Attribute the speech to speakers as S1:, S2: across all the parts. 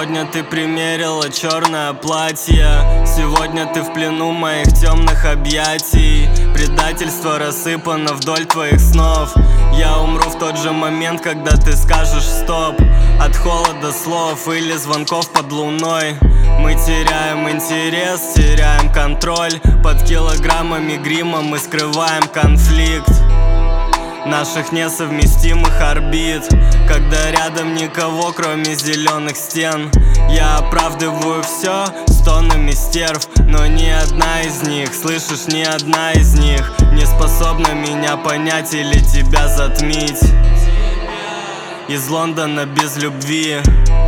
S1: Сегодня ты примерила черное платье. Сегодня ты в плену моих темных объятий. Предательство рассыпано вдоль твоих снов. Я умру в тот же момент, когда ты скажешь стоп. От холода слов или звонков под луной мы теряем интерес, теряем контроль. Под килограммами грима мы скрываем конфликт наших несовместимых орбит. Когда рядом никого, кроме зеленых стен, я оправдываю все стонами стерв. Но ни одна из них, слышишь, ни одна из них не способна меня понять или тебя затмить. Из Лондона без любви,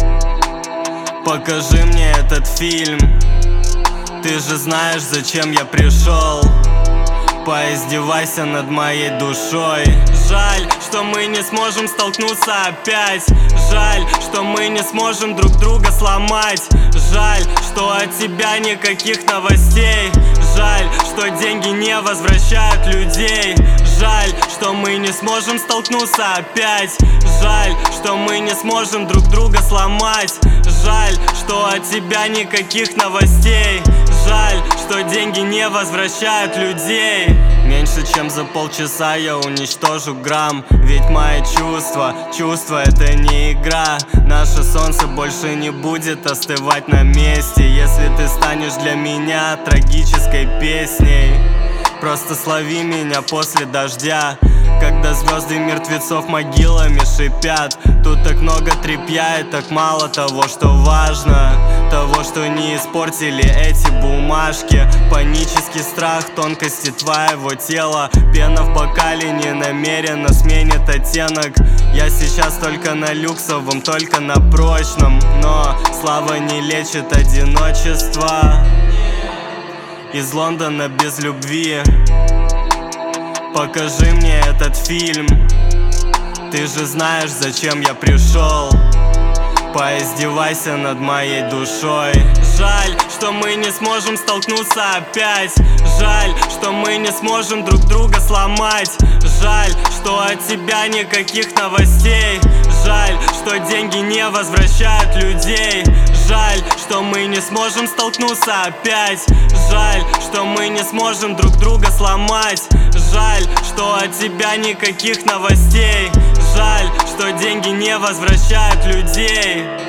S1: покажи мне этот фильм. Ты же знаешь, зачем я пришел. Поиздевайся над моей душой. Жаль, что мы не сможем столкнуться опять. Жаль, что мы не сможем друг друга сломать. Жаль, что от тебя никаких новостей. Жаль, что деньги не возвращают людей. Жаль, что мы не сможем столкнуться опять. Жаль, что мы не сможем друг друга сломать. Жаль, что от тебя никаких новостей. Жаль, что деньги не возвращают людей. Меньше чем за полчаса я уничтожу грамм. Ведь мои чувства это не игра. Наше солнце больше не будет остывать на месте. Если ты станешь для меня трагической песней, просто слови меня после дождя, когда звезды мертвецов могилами шипят. Тут так много тряпья и так мало того, что важно. Того, что не испортили эти бумажки. Панический страх тонкости твоего тела. Пена в бокале не намеренно сменит оттенок. Я сейчас только на люксовом, только на прочном. Но слава не лечит одиночество. Из Лондона без любви, покажи мне этот фильм. Ты же знаешь, зачем я пришел. Поиздевайся над моей душой. Жаль, что мы не сможем столкнуться опять. Жаль, что мы не сможем друг друга сломать. Жаль, что от тебя никаких новостей. Жаль, что деньги не возвращают людей. Жаль, что мы не сможем столкнуться опять. Жаль, что мы не сможем друг друга сломать. Жаль, что от тебя никаких новостей. Жаль, что деньги не возвращают людей.